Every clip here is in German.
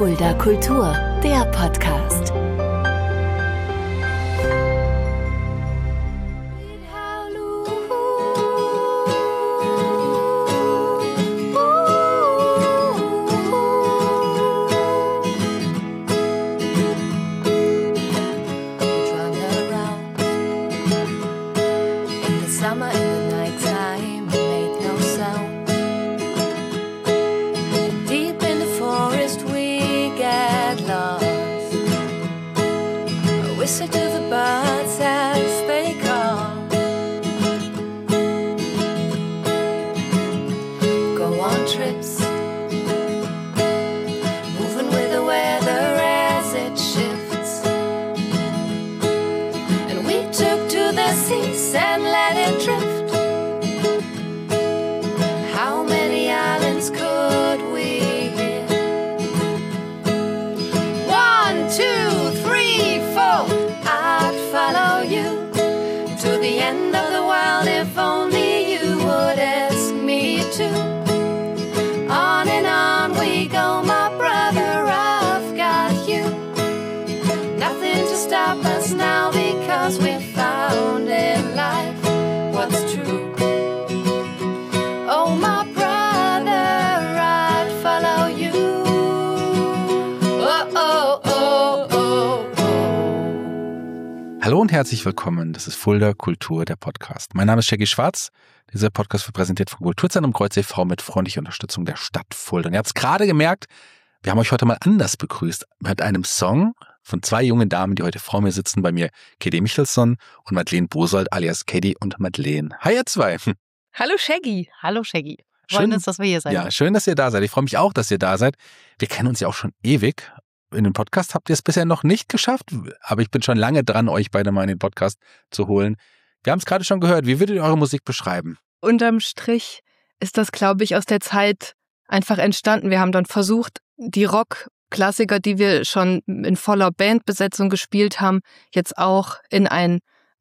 Fulda Kultur, der Podcast. And let it drift. How many islands could we hit? 1, 2, 3, 4. I'd follow you to the end of the world if only you would ask me to. On and on we go, my brother, I've got you. Nothing to stop us now because we're found in life what's true. Oh, my brother, I'd follow you. Oh, oh, oh, oh, oh. Hallo und herzlich willkommen. Das ist Fulda Kultur, der Podcast. Mein Name ist Shaggy Schwarz. Dieser Podcast wird präsentiert vom Kulturzentrum Kreuz e.V. mit freundlicher Unterstützung der Stadt Fulda. Und ihr habt es gerade gemerkt, wir haben euch heute mal anders begrüßt mit einem Song von zwei jungen Damen, die heute vor mir sitzen, bei mir Katie Michelson und Madeleine Bosold alias Katie und Madeleine. Hi ihr zwei. Hallo Shaggy. Hallo Shaggy. Schön, dass wir hier sein. Ja, schön, dass ihr da seid. Ich freue mich auch, dass ihr da seid. Wir kennen uns ja auch schon ewig. In den Podcast habt ihr es bisher noch nicht geschafft, aber ich bin schon lange dran, euch beide mal in den Podcast zu holen. Wir haben es gerade schon gehört. Wie würdet ihr eure Musik beschreiben? Unterm Strich ist das, glaube ich, aus der Zeit einfach entstanden. Wir haben dann versucht, die Rock-Klassiker, die wir schon in voller Bandbesetzung gespielt haben, jetzt auch in ein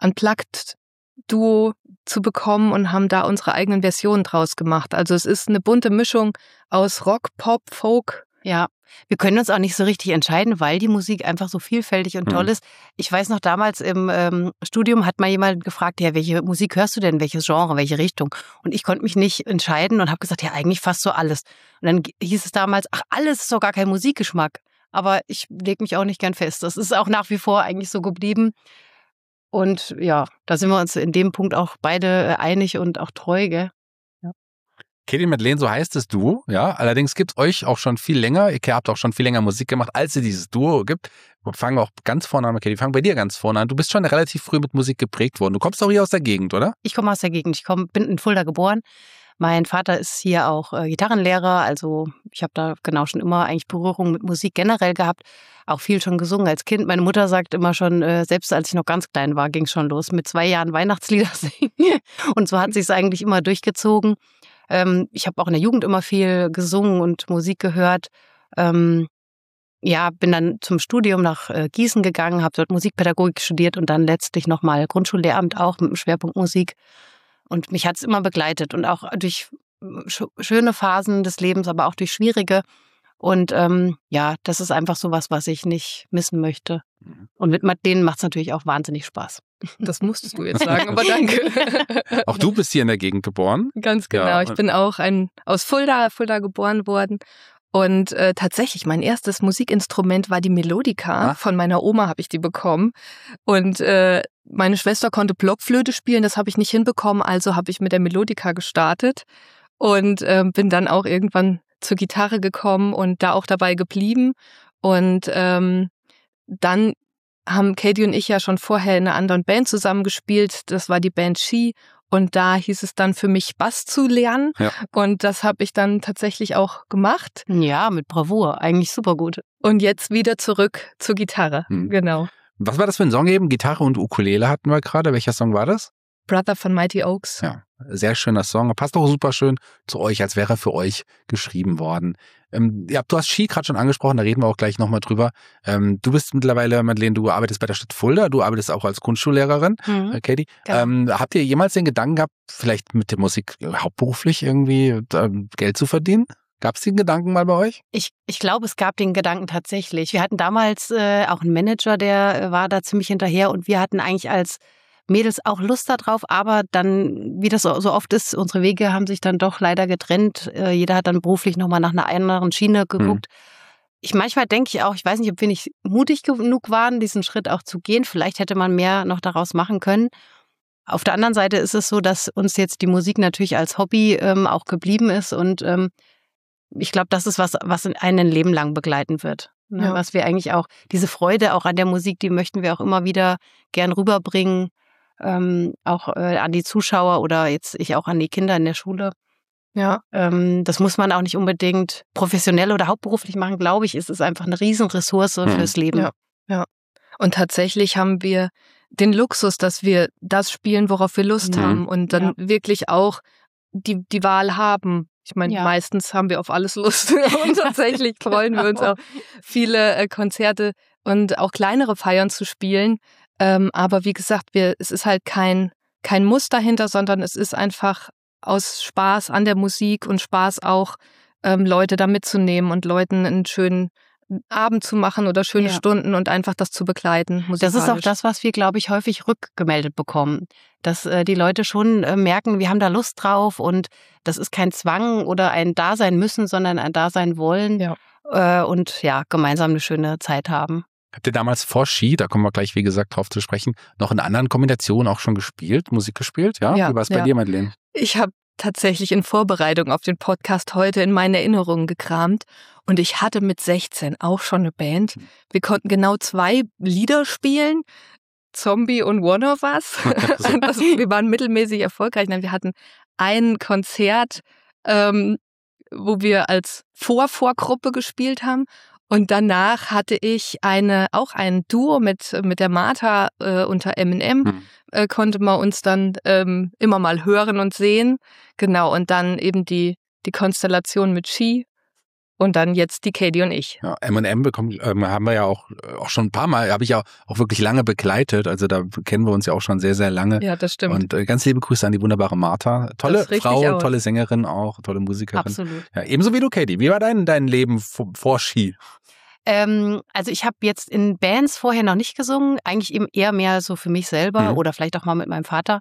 Unplugged-Duo zu bekommen und haben da unsere eigenen Versionen draus gemacht. Also es ist eine bunte Mischung aus Rock, Pop, Folk. Ja, wir können uns auch nicht so richtig entscheiden, weil die Musik einfach so vielfältig und toll ist. Ich weiß noch, damals im Studium hat mal jemand gefragt, ja, welche Musik hörst du denn, welches Genre, welche Richtung? Und ich konnte mich nicht entscheiden und habe gesagt, ja, eigentlich fast so alles. Und dann hieß es damals, ach, alles ist doch gar kein Musikgeschmack. Aber ich lege mich auch nicht gern fest. Das ist auch nach wie vor eigentlich so geblieben. Und ja, da sind wir uns in dem Punkt auch beide einig und auch treu, gell? Katie und Madeleine, so heißt das Duo, ja. Allerdings gibt es euch auch schon viel länger. Ihr habt auch schon viel länger Musik gemacht, als es dieses Duo gibt. Wir fangen auch ganz vorne an, Katie. Wir fangen bei dir ganz vorne an. Du bist schon relativ früh mit Musik geprägt worden. Du kommst auch hier aus der Gegend, oder? Ich komme aus der Gegend. Bin in Fulda geboren. Mein Vater ist hier auch Gitarrenlehrer. Also ich habe da genau schon immer eigentlich Berührung mit Musik generell gehabt. Auch viel schon gesungen als Kind. Meine Mutter sagt immer schon, selbst als ich noch ganz klein war, ging es schon los. Mit 2 Jahren Weihnachtslieder singen. Und so hat sich es eigentlich immer durchgezogen. Ich habe auch in der Jugend immer viel gesungen und Musik gehört. Bin dann zum Studium nach Gießen gegangen, habe dort Musikpädagogik studiert und dann letztlich nochmal Grundschullehramt auch mit dem Schwerpunkt Musik. Und mich hat es immer begleitet und auch durch schöne Phasen des Lebens, aber auch durch schwierige. Und das ist einfach so was ich nicht missen möchte. Und mit Madeleine macht es natürlich auch wahnsinnig Spaß. Das musstest du jetzt sagen, aber danke. Auch du bist hier in der Gegend geboren? Ganz genau. Ja. Ich bin auch aus Fulda geboren worden. Und tatsächlich, mein erstes Musikinstrument war die Melodica. Von meiner Oma habe ich die bekommen. Und meine Schwester konnte Blockflöte spielen, das habe ich nicht hinbekommen. Also habe ich mit der Melodica gestartet und bin dann auch irgendwann zur Gitarre gekommen und da auch dabei geblieben. Und dann haben Katie und ich ja schon vorher in einer anderen Band zusammengespielt. Das war die Band She. Und da hieß es dann für mich, Bass zu lernen. Ja. Und das habe ich dann tatsächlich auch gemacht. Ja, mit Bravour. Eigentlich super gut. Und jetzt wieder zurück zur Gitarre. Genau. Was war das für ein Song eben? Gitarre und Ukulele hatten wir gerade. Welcher Song war das? Brother von Mighty Oaks. Ja, sehr schöner Song. Passt auch super schön zu euch, als wäre er für euch geschrieben worden. Du hast Ski gerade schon angesprochen, da reden wir auch gleich nochmal drüber. Du bist mittlerweile, Madeleine, du arbeitest bei der Stadt Fulda, du arbeitest auch als Grundschullehrerin, Katie. Genau. Habt ihr jemals den Gedanken gehabt, vielleicht mit der Musik hauptberuflich irgendwie Geld zu verdienen? Gab es den Gedanken mal bei euch? Ich glaube, es gab den Gedanken tatsächlich. Wir hatten damals auch einen Manager, der war da ziemlich hinterher und wir hatten eigentlich als Mädels auch Lust darauf, aber dann, wie das so oft ist, unsere Wege haben sich dann doch leider getrennt. Jeder hat dann beruflich nochmal nach einer anderen Schiene geguckt. Manchmal denke ich auch, ich weiß nicht, ob wir nicht mutig genug waren, diesen Schritt auch zu gehen. Vielleicht hätte man mehr noch daraus machen können. Auf der anderen Seite ist es so, dass uns jetzt die Musik natürlich als Hobby auch geblieben ist und ich glaube, das ist was einen ein Leben lang begleiten wird. Ne? Ja. Was wir eigentlich auch, diese Freude auch an der Musik, die möchten wir auch immer wieder gern rüberbringen, auch an die Zuschauer oder jetzt ich auch an die Kinder in der Schule. Ja. Das muss man auch nicht unbedingt professionell oder hauptberuflich machen, glaube ich. Es ist einfach eine Riesenressource fürs Leben. Ja. Und tatsächlich haben wir den Luxus, dass wir das spielen, worauf wir Lust haben und dann wirklich auch die Wahl haben. Ich meine, meistens haben wir auf alles Lust und tatsächlich freuen wir uns auch, viele Konzerte und auch kleinere Feiern zu spielen. Aber wie gesagt, es ist halt kein Muss dahinter, sondern es ist einfach aus Spaß an der Musik und Spaß auch, Leute da mitzunehmen und Leuten einen schönen Abend zu machen oder schöne Stunden und einfach das zu begleiten. Das ist auch das, was wir, glaube ich, häufig rückgemeldet bekommen. Dass die Leute schon merken, wir haben da Lust drauf und das ist kein Zwang oder ein Dasein müssen, sondern ein Dasein wollen und gemeinsam eine schöne Zeit haben. Habt ihr damals vor Ski, da kommen wir gleich, wie gesagt, drauf zu sprechen, noch in anderen Kombinationen auch schon Musik gespielt? Ja? Wie war es bei dir, Madeleine? Ich habe tatsächlich in Vorbereitung auf den Podcast heute in meinen Erinnerungen gekramt und ich hatte mit 16 auch schon eine Band. Wir konnten genau 2 Lieder spielen, Zombie und One of Us. Wir waren mittelmäßig erfolgreich. Wir hatten ein Konzert, wo wir als Vorgruppe gespielt haben. Und danach hatte ich auch ein Duo mit der Martha unter M&M. Konnte man uns dann immer mal hören und sehen. Genau, und dann eben die Konstellation mit Ski und dann jetzt die Katie und ich. Ja, M&M haben wir ja auch schon ein paar Mal, habe ich ja auch wirklich lange begleitet. Also da kennen wir uns ja auch schon sehr, sehr lange. Ja, das stimmt. Und ganz liebe Grüße an die wunderbare Martha. Tolle Frau, tolle Sängerin auch, tolle Musikerin. Absolut. Ja, ebenso wie du, Katie. Wie war dein Leben vor Ski? Also ich habe jetzt in Bands vorher noch nicht gesungen, eigentlich eben eher mehr so für mich selber oder vielleicht auch mal mit meinem Vater.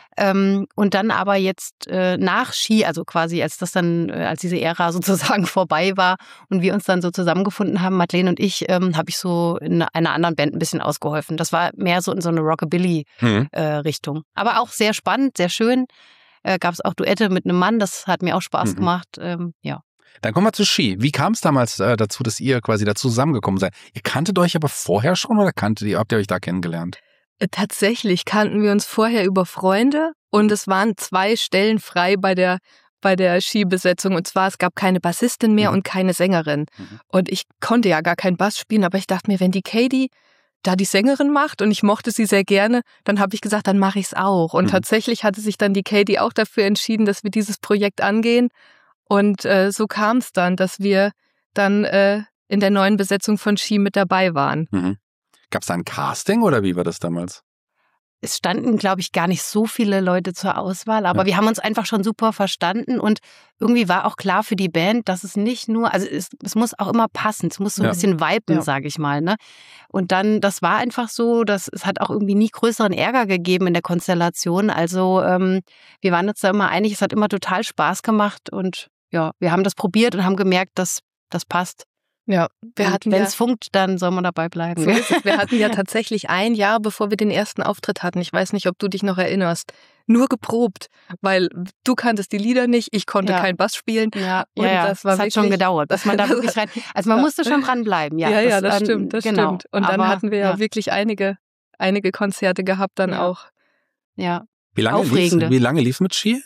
Und dann aber jetzt nach Ski, also quasi als diese Ära sozusagen vorbei war und wir uns dann so zusammengefunden haben, Madeleine und ich, habe ich so in einer anderen Band ein bisschen ausgeholfen. Das war mehr so in so eine Rockabilly-Richtung. Aber auch sehr spannend, sehr schön. Gab es auch Duette mit einem Mann, das hat mir auch Spaß gemacht. Dann kommen wir zu Ski. Wie kam es damals dazu, dass ihr quasi dazu zusammengekommen seid? Ihr kanntet euch aber vorher schon oder habt ihr euch da kennengelernt? Tatsächlich kannten wir uns vorher über Freunde und es waren 2 Stellen frei bei der Skibesetzung. Und zwar, es gab keine Bassistin mehr und keine Sängerin. Und ich konnte ja gar keinen Bass spielen, aber ich dachte mir, wenn die Katie da die Sängerin macht und ich mochte sie sehr gerne, dann habe ich gesagt, dann mache ich es auch. Und tatsächlich hatte sich dann die Katie auch dafür entschieden, dass wir dieses Projekt angehen. Und so kam es dann, dass wir dann in der neuen Besetzung von Ski mit dabei waren. Gab es da ein Casting oder wie war das damals? Es standen, glaube ich, gar nicht so viele Leute zur Auswahl, aber wir haben uns einfach schon super verstanden und irgendwie war auch klar für die Band, dass es nicht nur, also es muss auch immer passen, es muss so ein bisschen viben, sage ich mal, ne? Und dann, das war einfach so, dass es hat auch irgendwie nie größeren Ärger gegeben in der Konstellation, also wir waren uns da immer einig, es hat immer total Spaß gemacht und ja, wir haben das probiert und haben gemerkt, dass das passt. Ja, wenn es funkt, dann soll man dabei bleiben. So ist es. Wir hatten ja tatsächlich ein Jahr, bevor wir den ersten Auftritt hatten, ich weiß nicht, ob du dich noch erinnerst, nur geprobt, weil du kanntest die Lieder nicht, ich konnte kein Bass spielen. Ja, und das war hat schon gedauert, bis man da wirklich rein. Also man musste schon dranbleiben. Ja, das stimmt. Und dann hatten wir ja wirklich einige Konzerte gehabt dann auch. Ja. Wie lange lief's mit Ski?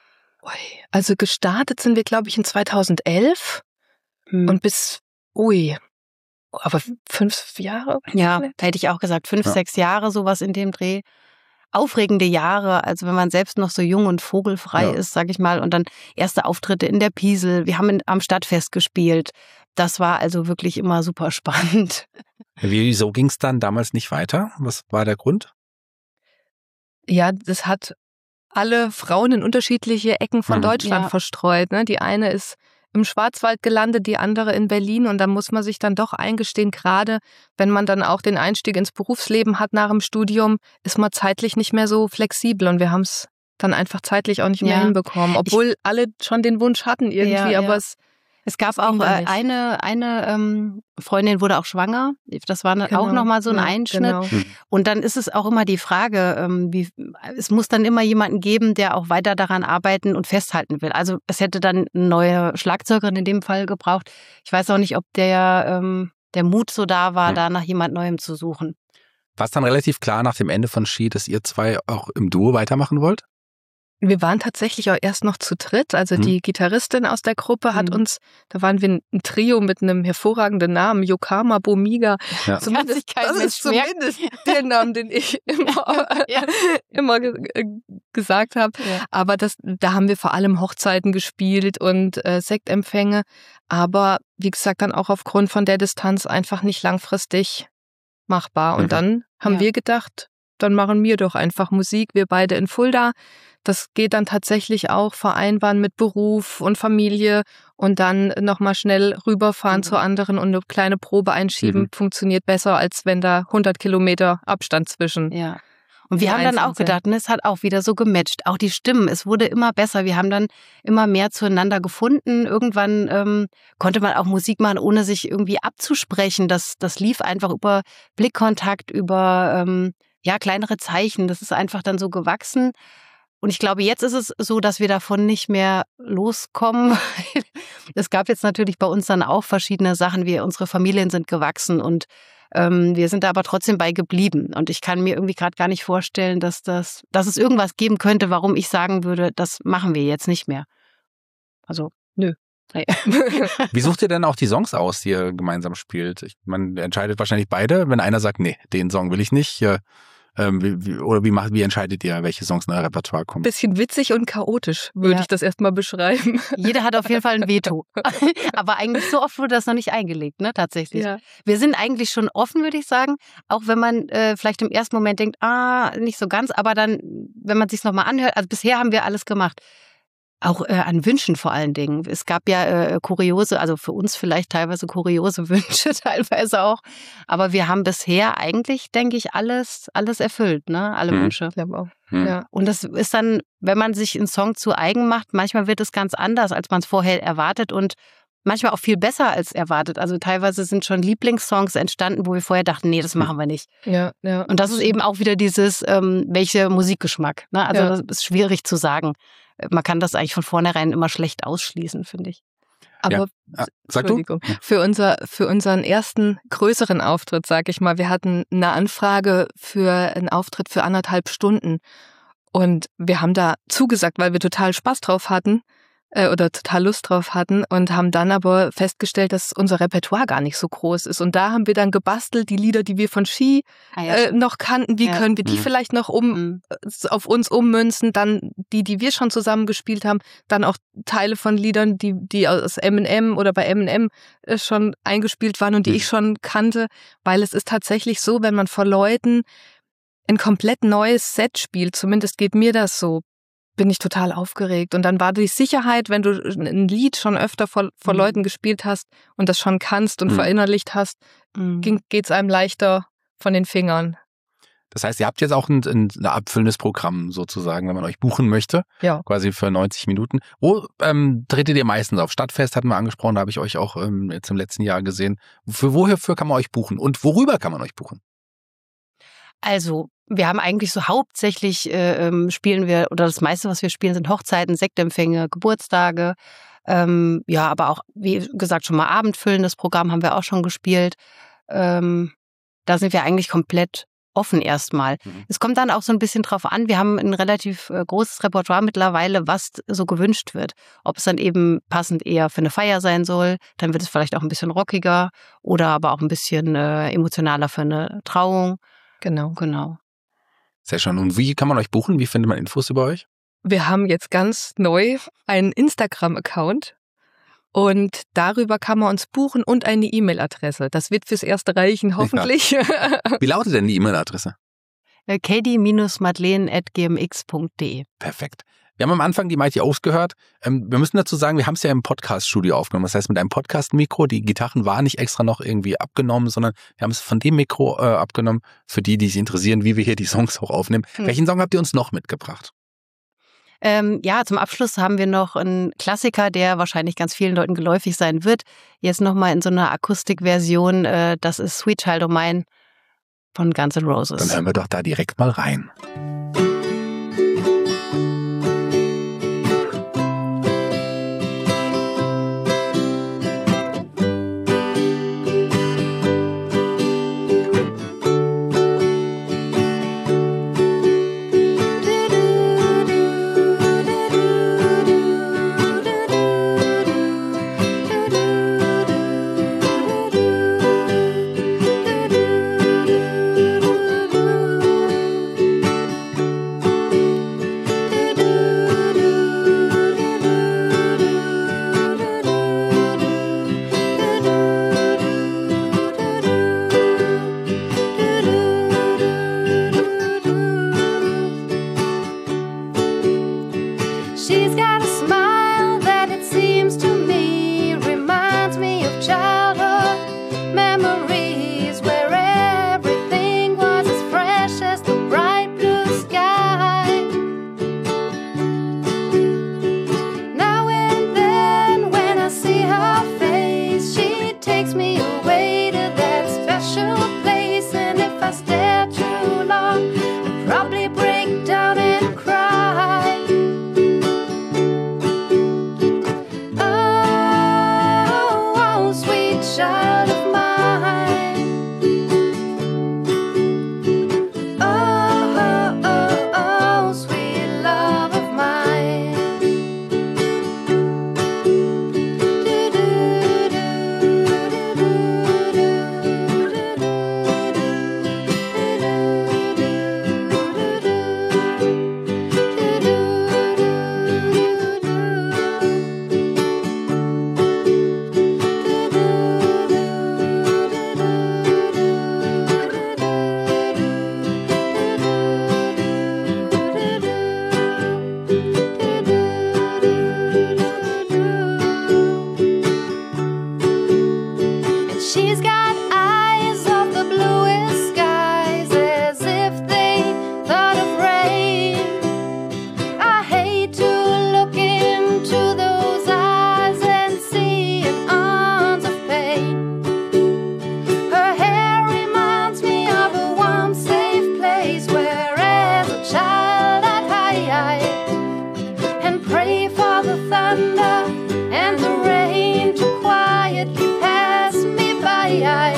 Also gestartet sind wir, glaube ich, in 2011 und bis aber 5 Jahre? Ja, da hätte ich auch gesagt, 5, 6 Jahre, sowas in dem Dreh. Aufregende Jahre, also wenn man selbst noch so jung und vogelfrei ist, sag ich mal, und dann erste Auftritte in der Piesel. Wir haben am Stadtfest gespielt. Das war also wirklich immer super spannend. Wieso ging es dann damals nicht weiter? Was war der Grund? Ja, das hat alle Frauen in unterschiedliche Ecken von Deutschland verstreut. Ne? Die eine ist im Schwarzwald gelandet, die andere in Berlin. Und da muss man sich dann doch eingestehen, gerade wenn man dann auch den Einstieg ins Berufsleben hat nach dem Studium, ist man zeitlich nicht mehr so flexibel. Und wir haben es dann einfach zeitlich auch nicht mehr hinbekommen, obwohl alle schon den Wunsch hatten irgendwie, aber es gab auch eine Freundin wurde auch schwanger. Das war auch nochmal so ein Einschnitt. Genau. Und dann ist es auch immer die Frage, es muss dann immer jemanden geben, der auch weiter daran arbeiten und festhalten will. Also es hätte dann eine neue Schlagzeugerin in dem Fall gebraucht. Ich weiß auch nicht, ob der Mut so da war, da nach jemand Neuem zu suchen. War es dann relativ klar nach dem Ende von Ski, dass ihr zwei auch im Duo weitermachen wollt? Wir waren tatsächlich auch erst noch zu dritt. Also die Gitarristin aus der Gruppe hat uns, da waren wir ein Trio mit einem hervorragenden Namen, Yokama Bomiga. Ja. Zumindest, das ist zumindest der Name, den ich immer gesagt habe. Ja. Aber da haben wir vor allem Hochzeiten gespielt und Sektempfänge. Aber wie gesagt, dann auch aufgrund von der Distanz einfach nicht langfristig machbar. Und dann haben wir gedacht, dann machen wir doch einfach Musik, wir beide in Fulda. Das geht dann tatsächlich auch vereinbaren mit Beruf und Familie und dann nochmal schnell rüberfahren zu anderen und eine kleine Probe einschieben. Funktioniert besser, als wenn da 100 Kilometer Abstand zwischen. Ja. Und wir haben dann auch gedacht, es hat auch wieder so gematcht. Auch die Stimmen, es wurde immer besser. Wir haben dann immer mehr zueinander gefunden. Irgendwann konnte man auch Musik machen, ohne sich irgendwie abzusprechen. Das lief einfach über Blickkontakt, über kleinere Zeichen. Das ist einfach dann so gewachsen. Und ich glaube, jetzt ist es so, dass wir davon nicht mehr loskommen. Es gab jetzt natürlich bei uns dann auch verschiedene Sachen. Unsere Familien sind gewachsen und wir sind da aber trotzdem bei geblieben. Und ich kann mir irgendwie gerade gar nicht vorstellen, dass es irgendwas geben könnte, warum ich sagen würde, das machen wir jetzt nicht mehr. Also, nö. Wie sucht ihr denn auch die Songs aus, die ihr gemeinsam spielt? Man entscheidet wahrscheinlich beide, wenn einer sagt, nee, den Song will ich nicht. Wie entscheidet ihr, welche Songs in euer Repertoire kommen? Bisschen witzig und chaotisch, würde ich das erstmal beschreiben. Jeder hat auf jeden Fall ein Veto. Aber eigentlich so oft wurde das noch nicht eingelegt, ne, tatsächlich. Ja. Wir sind eigentlich schon offen, würde ich sagen. Auch wenn man vielleicht im ersten Moment denkt, nicht so ganz, aber dann, wenn man sich's nochmal anhört, also bisher haben wir alles gemacht. Auch an Wünschen vor allen Dingen. Es gab ja kuriose, also für uns vielleicht teilweise kuriose Wünsche, teilweise auch. Aber wir haben bisher eigentlich, denke ich, alles erfüllt, ne? Alle Wünsche. Ich glaube auch. Ja. Und das ist dann, wenn man sich einen Song zu eigen macht, manchmal wird es ganz anders, als man es vorher erwartet und manchmal auch viel besser als erwartet. Also teilweise sind schon Lieblingssongs entstanden, wo wir vorher dachten, nee, das machen wir nicht. Ja. Und das ist eben auch wieder dieses, welcher Musikgeschmack. Ne? Also das ist schwierig zu sagen. Man kann das eigentlich von vornherein immer schlecht ausschließen, finde ich. Aber sag du? Für unseren ersten größeren Auftritt, sag ich mal, wir hatten eine Anfrage für einen Auftritt für 1,5 Stunden. Und wir haben da zugesagt, weil wir total Spaß drauf hatten. Oder total Lust drauf hatten und haben dann aber festgestellt, dass unser Repertoire gar nicht so groß ist. Und da haben wir dann gebastelt, die Lieder, die wir von Ski noch kannten, wie können wir die vielleicht noch auf uns ummünzen, dann die wir schon zusammen gespielt haben, dann auch Teile von Liedern, die aus M&M oder bei M&M schon eingespielt waren und die ich schon kannte, weil es ist tatsächlich so, wenn man vor Leuten ein komplett neues Set spielt, zumindest geht mir das so, bin ich total aufgeregt. Und dann war die Sicherheit, wenn du ein Lied schon öfter vor Leuten gespielt hast und das schon kannst und verinnerlicht hast, geht's einem leichter von den Fingern. Das heißt, ihr habt jetzt auch ein abfüllendes Programm sozusagen, wenn man euch buchen möchte, quasi für 90 Minuten. Wo tretet ihr meistens auf? Stadtfest hatten wir angesprochen, da habe ich euch auch jetzt im letzten Jahr gesehen. Wofür kann man euch buchen und worüber kann man euch buchen? Also, wir haben eigentlich so hauptsächlich spielen wir, oder das meiste, was wir spielen, sind Hochzeiten, Sektempfänge, Geburtstage. Aber auch, wie gesagt, schon mal abendfüllendes Programm haben wir auch schon gespielt. Da sind wir eigentlich komplett offen erstmal. Es kommt dann auch so ein bisschen drauf an, wir haben ein relativ großes Repertoire mittlerweile, was so gewünscht wird. Ob es dann eben passend eher für eine Feier sein soll, dann wird es vielleicht auch ein bisschen rockiger oder aber auch ein bisschen emotionaler für eine Trauung. Genau. Sehr schön. Und wie kann man euch buchen? Wie findet man Infos über euch? Wir haben jetzt ganz neu einen Instagram-Account und darüber kann man uns buchen und eine E-Mail-Adresse. Das wird fürs Erste reichen, hoffentlich. Ja. Wie lautet denn die E-Mail-Adresse? katie-madeleine@gmx.de. Perfekt. Wir haben am Anfang die Mighty Oaks gehört. Wir müssen dazu sagen, wir haben es ja im Podcast-Studio aufgenommen. Das heißt, mit einem Podcast-Mikro. Die Gitarren waren nicht extra noch irgendwie abgenommen, sondern wir haben es von dem Mikro abgenommen, für die sich interessieren, wie wir hier die Songs auch aufnehmen. Welchen Song habt ihr uns noch mitgebracht? Zum Abschluss haben wir noch einen Klassiker, der wahrscheinlich ganz vielen Leuten geläufig sein wird. Jetzt nochmal in so einer Akustikversion. Das ist Sweet Child O' Mine von Guns N' Roses. Dann hören wir doch da direkt mal rein. She's got a smile that it seems to me reminds me of childhood memories where everything was as fresh as the bright blue sky. Now and then when I see her face, she takes me away to that special place, and if I stare too long, I'd probably break down and cry. Child of mine. Oh, oh, oh, oh, sweet love of mine. She's got eyes of the bluest skies, as if they thought of rain. I hate to look into those eyes and see an ounce of pain. Her hair reminds me of a warm, safe place where as a child I'd hide and pray for the thunder and the rain to quietly pass me by.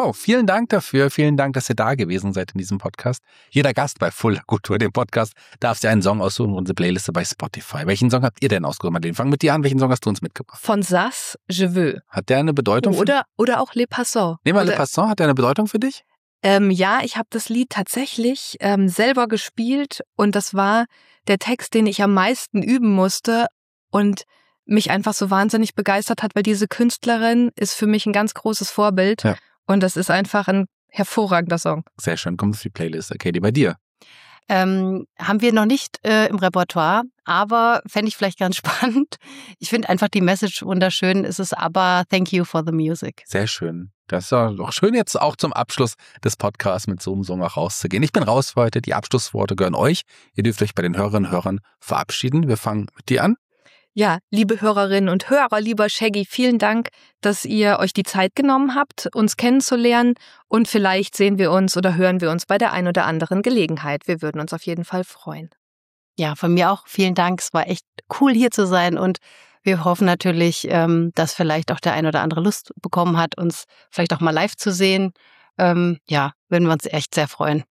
Wow, vielen Dank dafür. Vielen Dank, dass ihr da gewesen seid in diesem Podcast. Jeder Gast bei Fulda Kultur, dem Podcast, darf sich einen Song aussuchen und unsere Playliste bei Spotify. Welchen Song habt ihr denn ausgesucht, Madeleine? Fang mit dir an. Welchen Song hast du uns mitgebracht? Von Sass, Je veux. Hat der eine Bedeutung für dich? Oder auch Les Passants. Nehmen wir Le Passant. Hat der eine Bedeutung für dich? Ja, ich habe das Lied tatsächlich selber gespielt und das war der Text, den ich am meisten üben musste und mich einfach so wahnsinnig begeistert hat, weil diese Künstlerin ist für mich ein ganz großes Vorbild und das ist einfach ein hervorragender Song. Sehr schön, kommt auf die Playlist. Katie, bei dir? Haben wir noch nicht im Repertoire, aber fände ich vielleicht ganz spannend. Ich finde einfach die Message wunderschön. Es ist aber Thank You for the Music. Sehr schön. Das ist doch schön, jetzt auch zum Abschluss des Podcasts mit so einem Song auch rauszugehen. Ich bin raus für heute. Die Abschlussworte gehören euch. Ihr dürft euch bei den Hörerinnen und Hörern verabschieden. Wir fangen mit dir an. Ja, liebe Hörerinnen und Hörer, lieber Shaggy, vielen Dank, dass ihr euch die Zeit genommen habt, uns kennenzulernen und vielleicht sehen wir uns oder hören wir uns bei der ein oder anderen Gelegenheit. Wir würden uns auf jeden Fall freuen. Ja, von mir auch vielen Dank. Es war echt cool, hier zu sein und wir hoffen natürlich, dass vielleicht auch der ein oder andere Lust bekommen hat, uns vielleicht auch mal live zu sehen. Ja, würden wir uns echt sehr freuen.